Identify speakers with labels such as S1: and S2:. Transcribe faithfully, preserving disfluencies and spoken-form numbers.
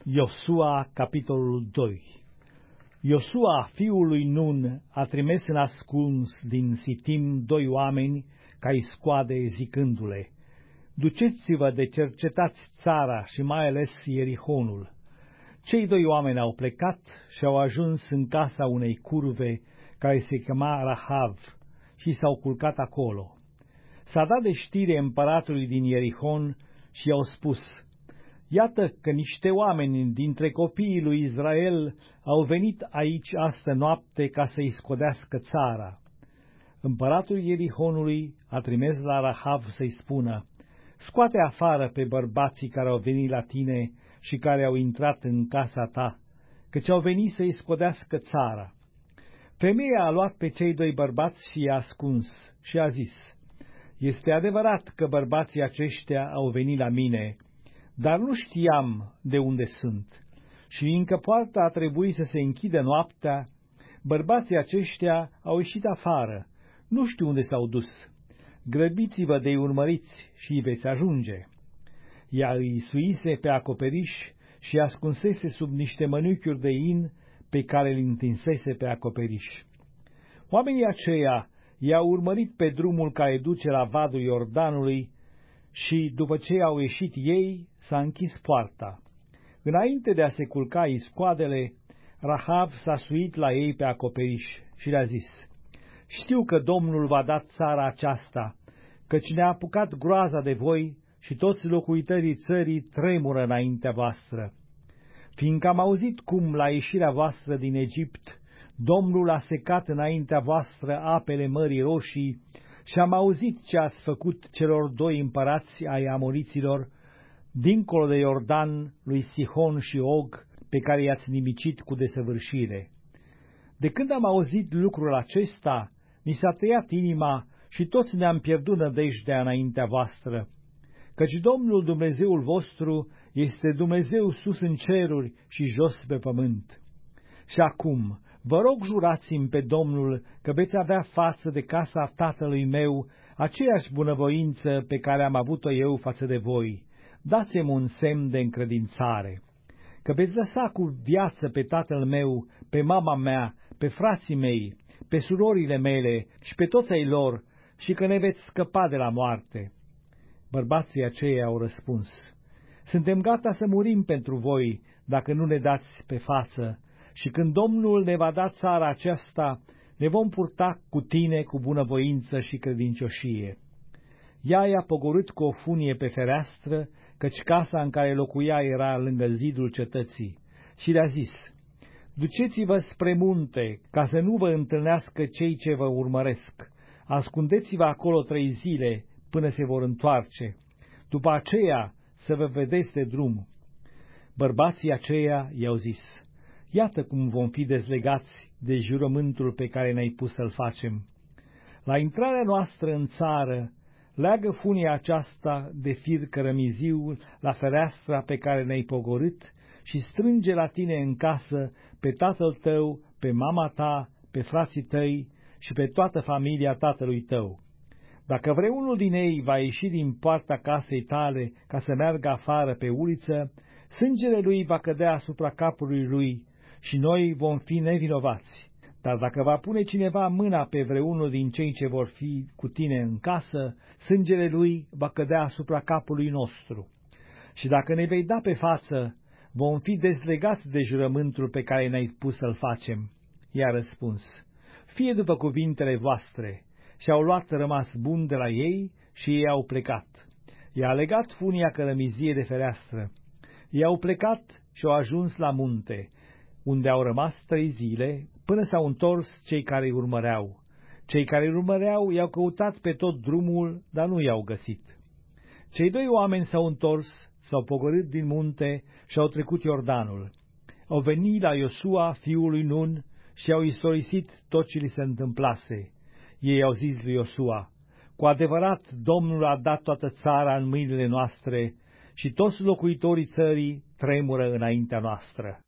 S1: Iosua, capitolul doi. Iosua, fiul lui Nun, a trimis în ascuns din Sitim doi oameni ca-i scoade, zicându-le: duceți-vă de cercetați țara și mai ales Ierihonul. Cei doi oameni au plecat și au ajuns în casa unei curve care se chema Rahav și s-au culcat acolo. S-a dat de știre împăratului din Ierihon și i-au spus: iată că niște oameni dintre copiii lui Israel au venit aici astă noapte ca să-i scodească țara. Împăratul Ierihonului a trimis la Rahav să-i spună: scoate afară pe bărbații care au venit la tine și care au intrat în casa ta, căci au venit să-i scodească țara. Femeia a luat pe cei doi bărbați și i-a ascuns și a zis: este adevărat că bărbații aceștia au venit la mine, dar nu știam de unde sunt. Și încă poarta a trebuit să se închidă noaptea, bărbații aceștia au ieșit afară, nu știu unde s-au dus. Grăbiți-vă de-i urmăriți și îi veți ajunge. Ea îi suise pe acoperiș și ascunsese sub niște mănunchiuri de in pe care îl întinsese pe acoperiș. Oamenii aceia i-au urmărit pe drumul care duce la vadul Iordanului și, după ce au ieșit ei, s-a închis poarta. Înainte de a se culca iscoadele, Rahav s-a suit la ei pe acoperiș și le-a zis: știu că Domnul v-a dat țara aceasta, căci ne-a apucat groaza de voi și toți locuitorii țării tremură înaintea voastră. Fiindcă am auzit cum, la ieșirea voastră din Egipt, Domnul a secat înaintea voastră apele Mării Roșii, și am auzit ce ați făcut celor doi împărați ai amoriților, dincolo de Iordan, lui Sihon și Og, pe care i-ați nimicit cu desăvârșire. De când am auzit lucrul acesta, ni s-a tăiat inima și toți ne-am pierdut nădejdea înaintea voastră, căci Domnul Dumnezeul vostru este Dumnezeu sus în ceruri și jos pe pământ. Și acum, vă rog, jurați-mi pe Domnul că veți avea față de casa tatălui meu aceeași bunăvoință pe care am avut-o eu față de voi. Dați-mi un semn de încredințare, că veți lăsa cu viață pe tatăl meu, pe mama mea, pe frații mei, pe surorile mele și pe toți ai lor, și că ne veți scăpa de la moarte. Bărbații aceia au răspuns: suntem gata să murim pentru voi, dacă nu ne dați pe față, și când Domnul ne va da țara aceasta, ne vom purta cu tine cu bunăvoință și credincioșie. Ea i-a pogorât cu o funie pe fereastră, căci casa în care locuia era lângă zidul cetății, și le-a zis: duceți-vă spre munte, ca să nu vă întâlnească cei ce vă urmăresc. Ascundeți-vă acolo trei zile, până se vor întoarce. După aceea să vă vedeți de drum. Bărbații aceia i-au zis: iată cum vom fi dezlegați de jurământul pe care ne-ai pus să-l facem. La intrarea noastră în țară, leagă funia aceasta de fir cărămiziu la fereastra pe care ne-ai pogorât și strânge la tine în casă pe tatăl tău, pe mama ta, pe frații tăi și pe toată familia tatălui tău. Dacă vreunul din ei va ieși din poarta casei tale ca să meargă afară pe uliță, sângele lui va cădea asupra capului lui și noi vom fi nevinovați. Dar dacă va pune cineva mâna pe vreunul din cei ce vor fi cu tine în casă, sângele lui va cădea asupra capului nostru. Și dacă ne vei da pe față, vom fi dezlegați de jurământul pe care ne-ai pus să-l facem. I-a răspuns: fie după cuvintele voastre. Și au luat rămas bun de la ei și ei au plecat. I-a legat funia cărămizie de fereastră. Ei au plecat și au ajuns la munte, unde au rămas trei zile, până s-au întors cei care îi urmăreau. Cei care îi urmăreau i-au căutat pe tot drumul, dar nu i-au găsit. Cei doi oameni s-au întors, s-au pogorât din munte și au trecut Iordanul. Au venit la Iosua, fiul lui Nun, și au istorisit tot ce li se întâmplase. Ei au zis lui Iosua: cu adevărat, Domnul a dat toată țara în mâinile noastre și toți locuitorii țării tremură înaintea noastră.